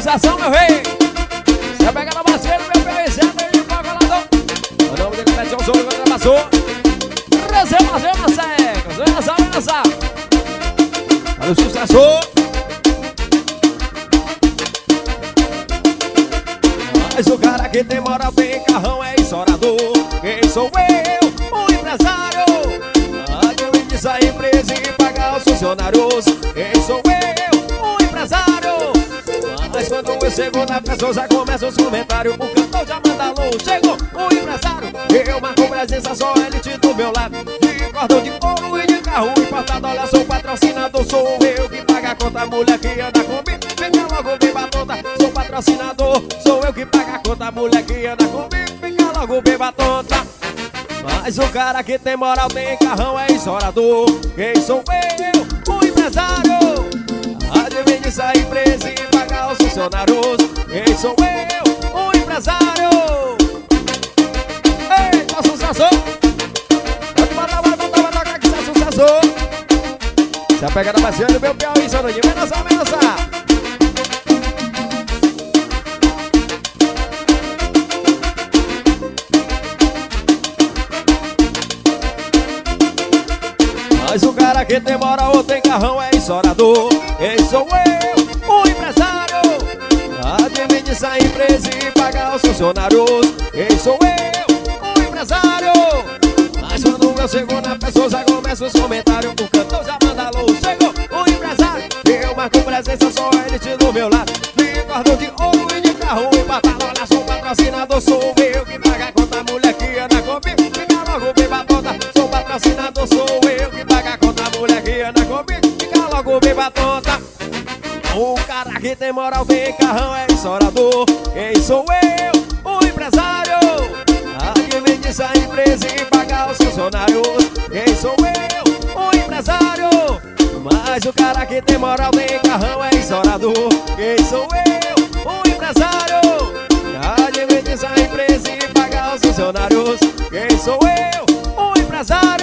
sensação, meu rei. Você pega na bacia do meu PVC, meu colador. O nome dele é John Zoro, quando passou. Reserva, seca. Olha o sucessor. Mas o cara que tem moral, tem carrão, é estourador. Quem sou eu? O empresário. Administra a empresa e paga os funcionários. Quem sou eu? O empresário. Mas quando eu chego na pessoa, já começa os comentários. O cantor já manda alô, chegou o empresário. Eu marco presença, só elite do meu lado. De cordão de ouro e de carro importado. Olha, sou patrocinador, sou eu que paga a conta. Mulher que anda comigo, fica logo bem batota. Sou patrocinador, sou eu que paga a conta. Mulher que anda comigo, fica logo bem batota. Mas o cara que tem moral, tem carrão, é estourador. Quem sou eu? O empresário. Administra a empresa e paga os funcionários. Quem sou eu? O empresário. Eita, sucessor. Vai tocar que isso é sucessor. Se apega na bacia do meu Piauí, Sononinho. Vem dançar, vem dançar. Mas o cara que tem moral ou tem carrão é estourador. Quem sou eu? O empresário. Administra a empresa e paga os funcionários. Quem sou eu? O empresário. Mas quando eu chego na pessoa, já começa os comentários. O cantor já manda alô, chegou o empresário. Eu marco presença, só elite do meu lado. De cordão de ouro e de carro e batalha. Olha, sou patrocinador, sou eu que paga a conta. Mulher que anda comigo, fica logo bem batota. Sou patrocinador, sou eu que paga a conta. Mulher que anda comigo, fica logo bem batota. O cara que tem moral, tem carrão, é estourador. Quem sou eu? O empresário. Administra a empresa e paga os funcionários. Quem sou eu? O empresário. Mas o cara que tem moral, tem carrão, é estourador. Quem sou eu? O empresário. Administra a empresa e paga os funcionários. Quem sou eu? O empresário.